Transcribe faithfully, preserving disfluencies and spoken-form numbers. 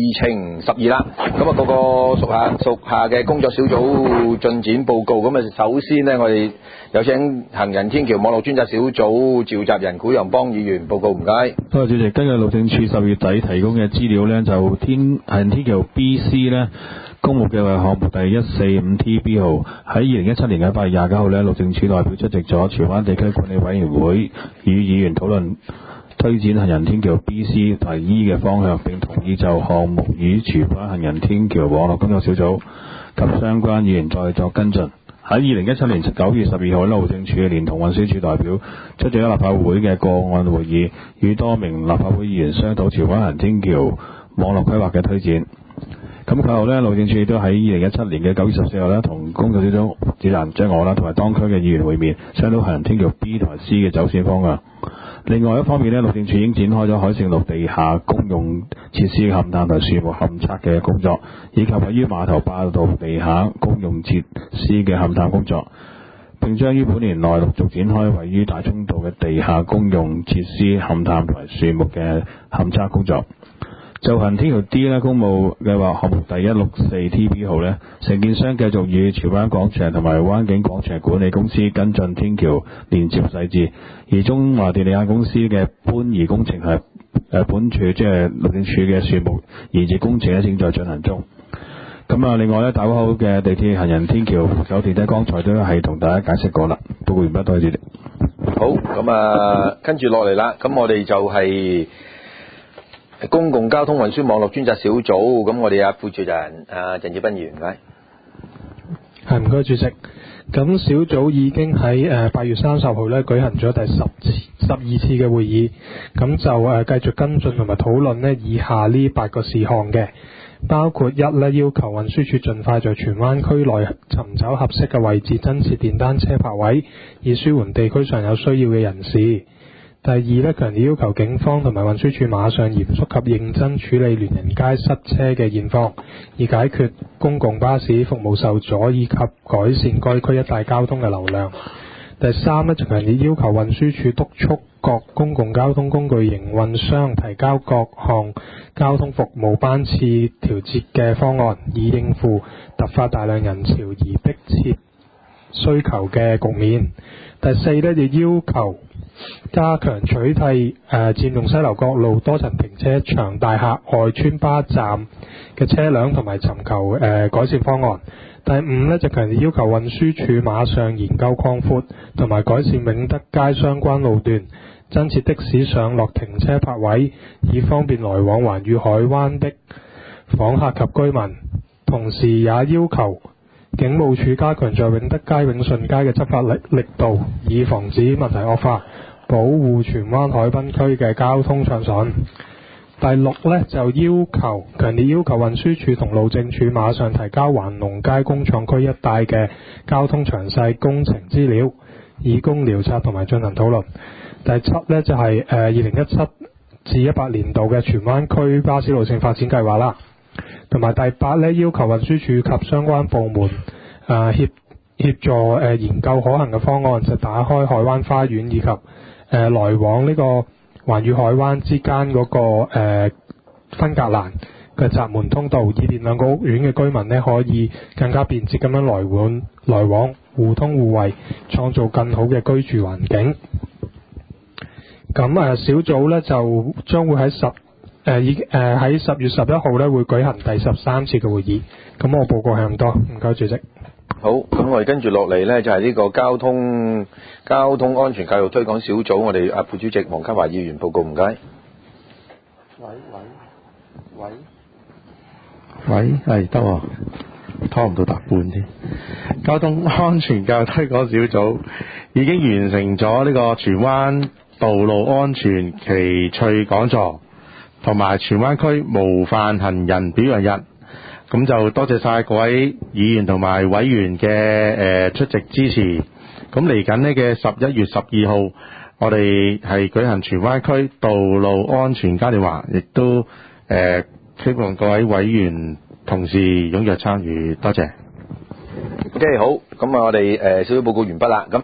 程十二啦。咁啊，個個屬下屬下嘅工作小組進展報告。咁啊，首先呢，我哋有請行人天橋網絡專責小組召集人古陽邦議員報告，唔該。 多謝主席。根據路政署十月底提供嘅資料呢，就天行人天橋 B C 呢，公務計劃項目第一四五 T B 號喺二零一七年嘅八月廿九號呢，路政署代表出席咗荃灣地區管理委員會，與議員討論推展行人天橋 B C 第 E 嘅方向，並同意就項目與荃灣行人天橋網絡工作小組及相關議員再作跟進。喺二零一七年九月十二號，路政署連同運輸署代表出席咗立法會嘅個案會議，與多名立法會議員商討荃灣行人天橋網絡規劃嘅推展。咁後呢，路政署亦都喺二零一七年嘅九月十四號呢，同工作小組召集人即係我啦，同埋當區嘅議員會面，商討行人天橋 B 同埋 C 嘅走線方向。另外一方面呢，路政署已經展開咗海盛路地下公用設施嘅勘探同樹木勘測嘅工作，以及位於碼頭八道地下公用設施嘅勘探工作，並將於本年內陸續展開位於大涌道嘅地下公用設施勘探同埋樹木嘅勘測工作。就行人天橋 D 呢，公務計劃項目第一六四 T B 號呢，承建商繼續與荃灣廣場同埋灣景廣場管理公司跟進天橋連接細節，而中華電力有限公司嘅搬移工程係誒本署即係路政署嘅樹木移植工程咧正在進行中。咁啊，另外呢，大窩口嘅地鐵行人天橋扶手電梯，剛才都係同大家解釋過啦。報告完畢，多謝主席。 好，咁啊，跟住落嚟啦，咁我哋就係、是。公共交通運輸網絡專責小組，咁我哋啊副主任啊鄭志斌議員，唔該。 係，唔該主席。咁小組已經喺誒八月三十號咧舉行咗第十次十二次嘅會議，咁就誒繼續跟進同埋討論呢以下呢八個事項嘅，包括一咧要求運輸署盡快在荃灣區內尋找合適嘅位置增設電單車泊位，以舒緩地區上有需要嘅人士。第二呢，強烈要求警方同埋運輸署馬上嚴肅及認真處理聯人街塞車嘅現況，以解決公共巴士服務受阻以及改善該區一帶交通嘅流量。第三呢，強烈要求運輸署督促各公共交通工具營運商提交各項交通服務班次調節嘅方案，以應付突發大量人潮而迫切需求嘅局面。第四呢，亦要求加強取締誒佔用西樓角路多層停車場大廈外村巴站嘅車輛，同埋尋求誒、呃、改善方案。第五呢，就強烈要求運輸署馬上研究擴闊同埋改善永德街相關路段，增設的士上落停車泊位，以方便來往環宇海灣的訪客及居民。同時也要求警務處加強在永德街、永順街嘅執法力力度，以防止問題惡化，保護荃灣海濱區嘅交通暢順。第六呢，就要求強烈要求運輸署同路政署馬上提交環龍街工廠區一帶嘅交通詳細工程資料，以供遼察同埋進行討論。第七呢，就係誒二零一七至一八年度嘅荃灣區巴士路線發展計劃啦。同埋第八呢，要求運輸署及相關部門誒、呃、協協助誒、呃、研究可行嘅方案，就打開海灣花園以及誒、呃、來往呢個環宇海灣之間嗰、那個、呃、分隔欄嘅閘門通道，以便兩個屋苑嘅居民呢可以更加便捷咁樣來往來往互通互惠，創造更好嘅居住環境。咁誒、呃、小組呢就將會喺十誒已誒喺十月十一號咧會舉行第十三次嘅會議。咁我報告係咁多，唔該主席。 好，咁我哋跟住落嚟呢，就係、是、呢個交通交通安全教育推廣小組，我哋阿副主席黃家華議員報告，唔該。 喂喂喂喂，係得喎，拖唔到達半添。交通安全教育推廣小組已經完成咗呢個荃灣道路安全奇趣講座，同埋荃灣區模範行人表揚日。咁就多謝晒各位議員同埋委員嘅誒、呃、出席支持。咁嚟緊呢嘅十一月十二號，我哋係舉行荃灣區道路安全嘉年華，亦都誒、呃、希望各位委員同事踴躍參與，多謝。 OK， 好，咁啊，我哋誒小組報告完畢啦。咁